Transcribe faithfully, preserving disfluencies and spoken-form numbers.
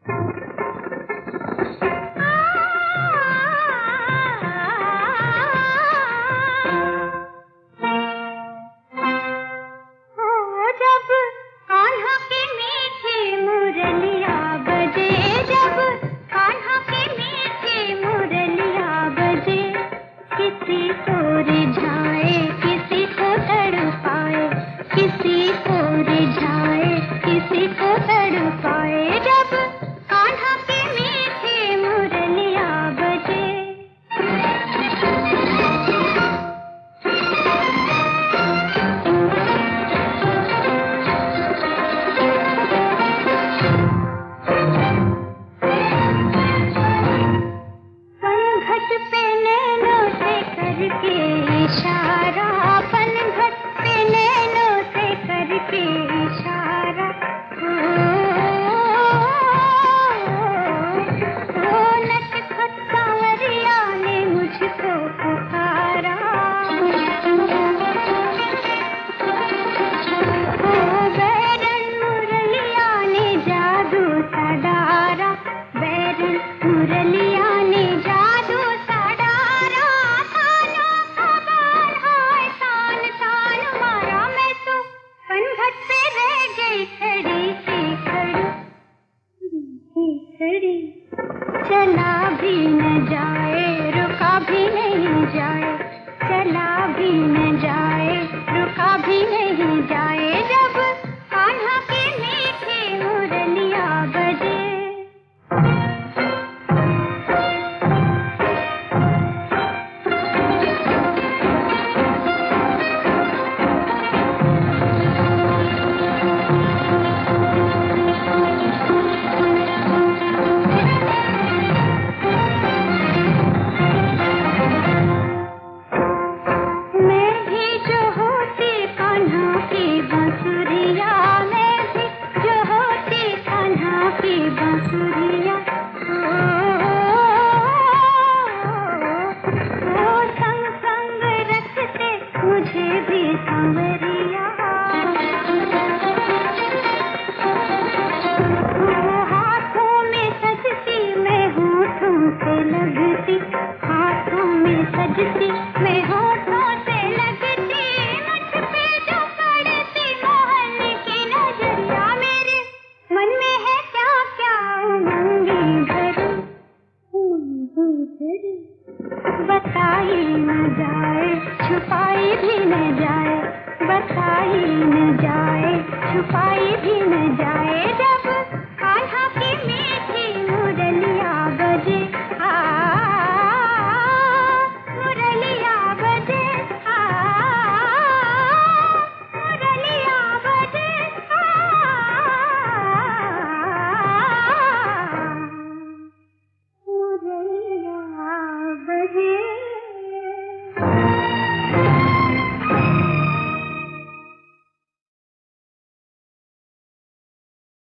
चला भी न जाए रुका भी नहीं जाए, चला भी न जाए रुका भी नहीं जाए, जब कान्हा के मीठे मुरलिया बजे। हाथों में सजती मैं होठों से लगती, हाथों में सजती मैं होठों से लगती, मुझ पे जो पड़ती मोहन की नजरिया, मेरे मन में है क्या क्या उमंगे भरी, भरी बताई न जाए छुपाई भी न जाए, बताई न जाए छुपाई भी न जाए।